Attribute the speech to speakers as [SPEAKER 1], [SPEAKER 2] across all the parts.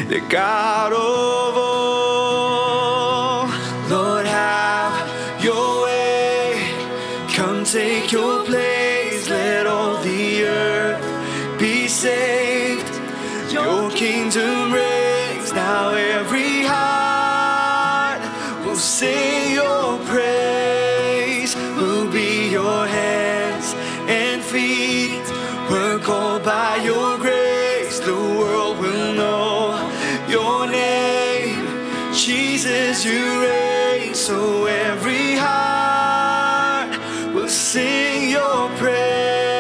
[SPEAKER 1] the God of all. Lord, have your way. Come take your place. Let all the earth be saved. Your kingdom reigns now. Every heart will sing your praise. We'll be your hands and feet. We're called by your grace. The world will know your name. Jesus, you reign. So every heart will sing your praise.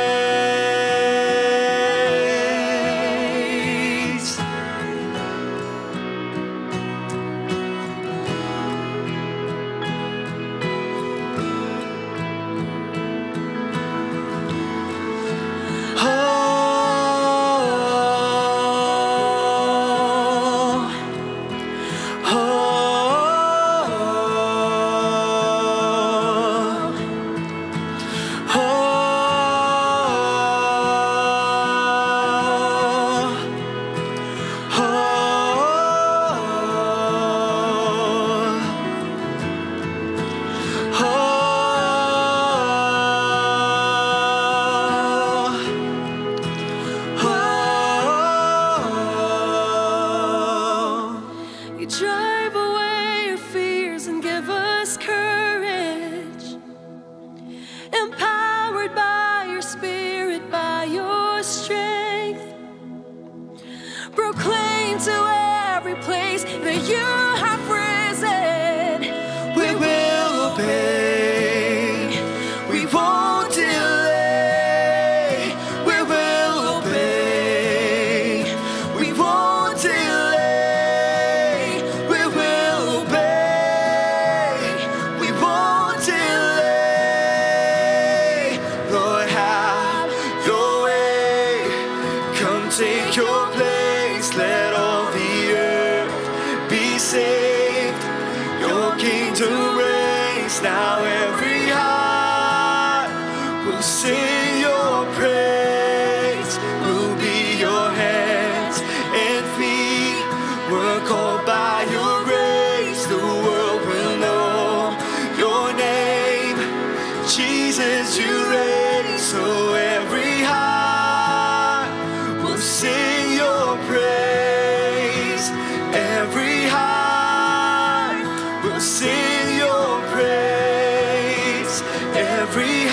[SPEAKER 2] You drive away your fears and give us courage, empowered by your spirit, by your strength. Proclaim to every place that you have risen.
[SPEAKER 1] We will obey. We won't delay. We will obey. We won't delay. We will obey. We won't delay. Lord, have your way. Come take your place. Let all the earth be saved. Your kingdom reigns now. Every heart will sing your praise. We'll be your hands and feet. We're called by your grace. The world will know your name. Jesus, you reign. So every heart will sing your praise. Every heart will sing your praise. Every